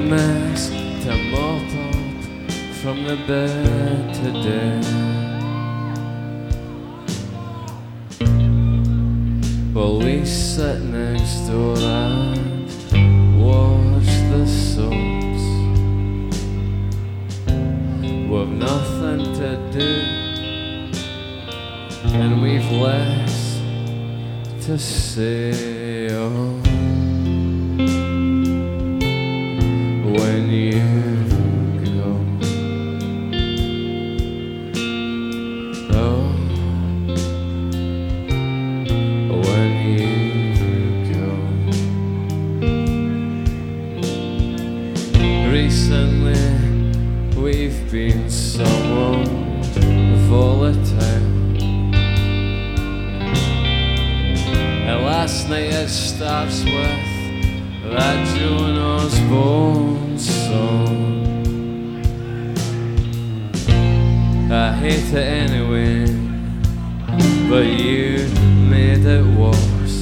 mess to mop up from the bed today. Well, we sit next door and watch the soaps. We've nothing to do, and we've less to say. Oh, when you go, oh, when you go. Recently we've been somewhat volatile. And last night it starts with that Joan Osborne song. I hate it anyway, but you made it worse.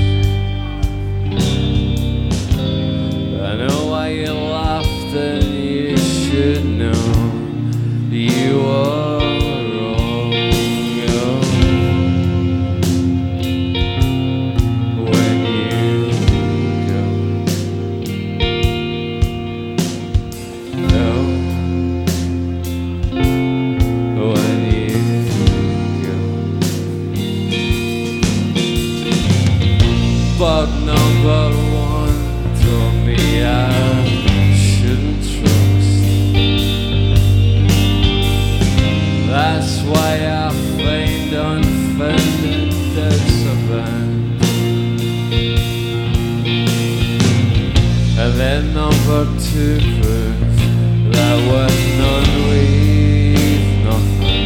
I know why you laughed, and you should know you are wrong. When you go, no. When you go, bug number one told me I shouldn't trust. That's why I find unfounded doubts abound. And then number two proved that with none we've nothing.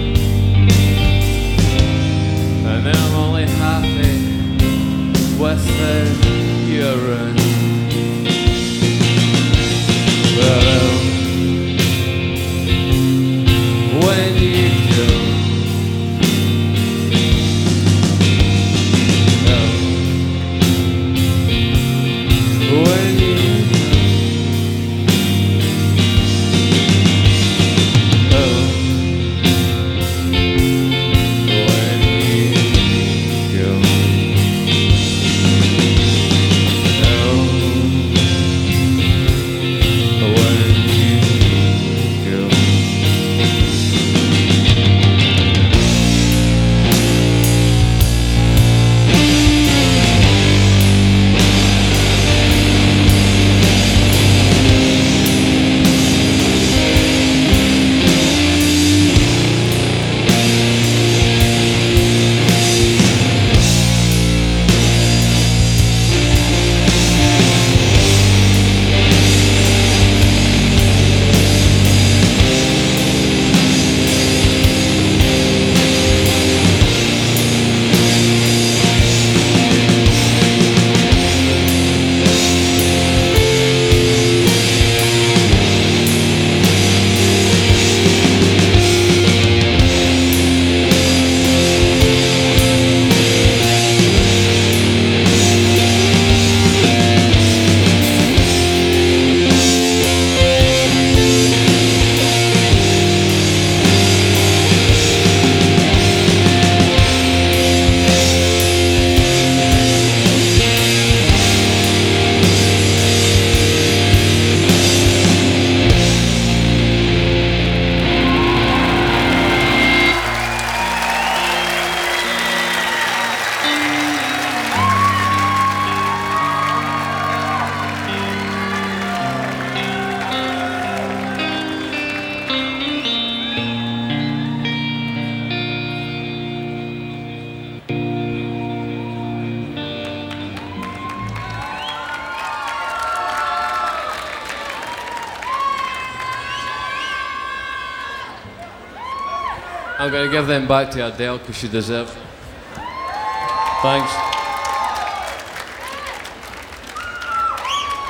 And then I'm only happy without your room. Well, when you go, no. When you go, oh. When you go, no. When you go. I'm going to give them back to Adele because she deserves it. Thanks.